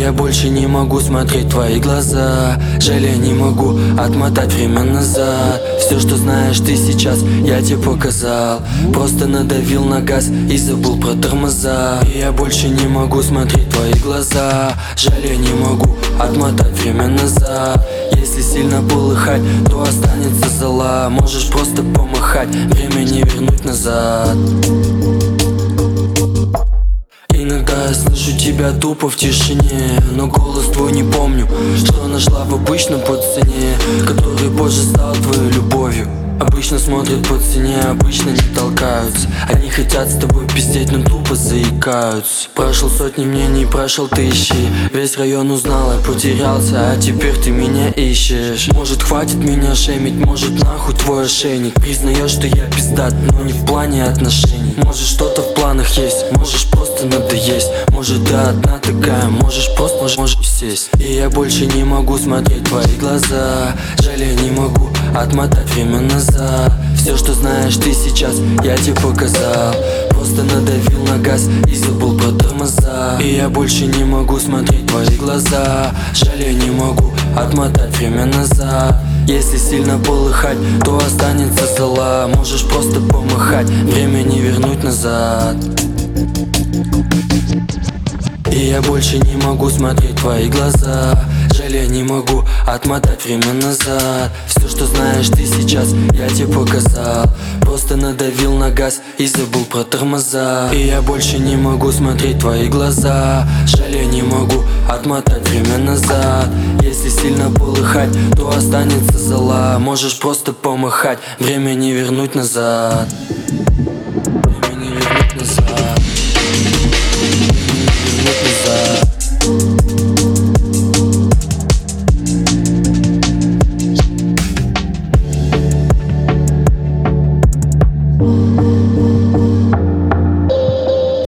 я больше не могу смотреть в твои глаза. Жаль, я не могу отмотать время назад. Все, что знаешь ты сейчас, я тебе показал. Просто надавил на газ и забыл про тормоза. И я больше не могу смотреть в твои глаза. Жаль, я не могу отмотать время назад. Если сильно полыхать, то останется зола. Можешь просто помахать, время не вернуть назад. Иногда я слышу тебя тупо в тишине, но голос твой не помню, что нашла в обычном пацане, который позже стал твоей любовью. Обычно смотрят по цене, обычно не толкаются. Они хотят с тобой пиздеть, но тупо заикаются. Прошел сотни мнений, прошел тысячи. Весь район узнал, я потерялся, а теперь ты меня ищешь. Может хватит меня шеймить, может нахуй твой ошейник. Признаешь, что я пиздат, но не в плане отношений. Может что-то в планах есть, можешь просто надоесть. Может ты одна такая, можешь просто можешь сесть. И я больше не могу смотреть в твои глаза. Жаль, я не могу отмотать время назад. Все, что знаешь ты сейчас, я тебе показал. Просто надавил на газ и забыл про тормоза. И я больше не могу смотреть в твои глаза. Жаль, я не могу отмотать время назад. Если сильно полыхать, то останется зола. Можешь просто помахать, время не вернуть назад. И я больше не могу смотреть в твои глаза. Жаль, я не могу отмотать время назад. Все, что знаешь ты сейчас, я тебе показал. Просто надавил на газ и забыл про тормоза. И я больше не могу смотреть в твои глаза. Жаль, я не могу отмотать время назад. Если сильно полыхать, то останется зола. Можешь просто помахать, время не вернуть назад.